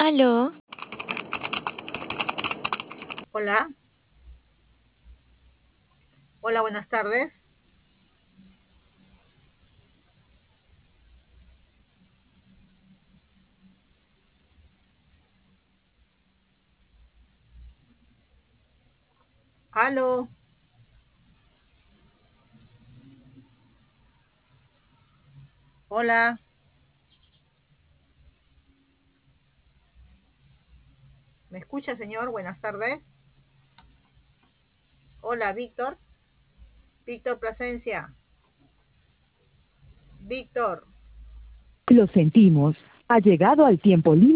Aló, Hola, hola, buenas tardes. Aló, hola, ¿me escucha, señor? Buenas tardes. Hola, Víctor. Víctor Plasencia. Víctor. Lo sentimos. Ha llegado al tiempo límite.